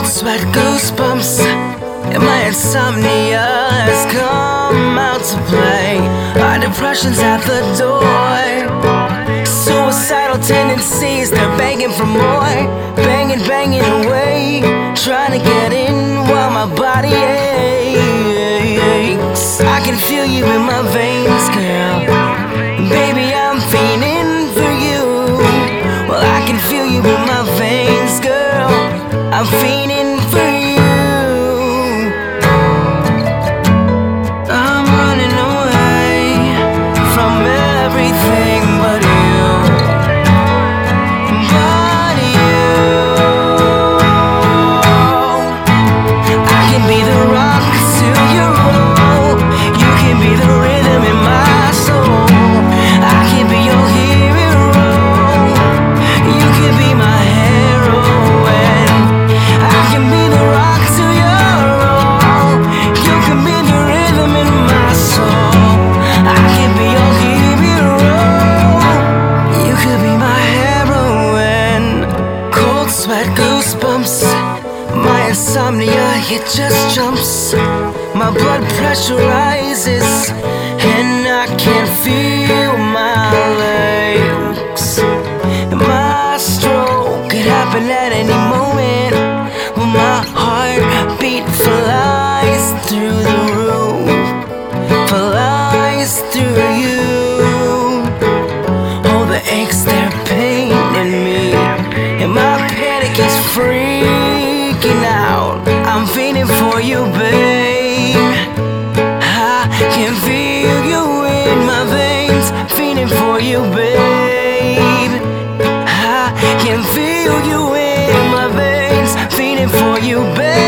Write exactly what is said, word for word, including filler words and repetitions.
sweat, goosebumps, and my insomnia has come out to play. Our depression's at the door. Suicidal tendencies, they're begging for more. Banging, banging away, trying to get in while my body aches. I can feel you in my veins, girl. Baby, I'm fiending for you. Well, I can feel you in my veins, girl. I'm fiending for you. I'm running away from everything but you. But you. I can be the rock to your roll. You can be the rhythm in my soul. I can be your hero. You can be my heroine. I can be the rock to your roll. You can be the rhythm in my soul. I can be your hero. You could be my heroine. Cold sweat, goosebumps, my insomnia, it just jumps. My blood pressure rises, and I can't feel my legs. My stroke could happen at any moment. When my heartbeat flies through the roof, flies through you. Oh, the aches, they're paining me, and my panic is freaking out. I'm feeling for you, babe. I can feel you in my veins, feeling for you, babe. I can feel you in my veins, feeling for you, babe.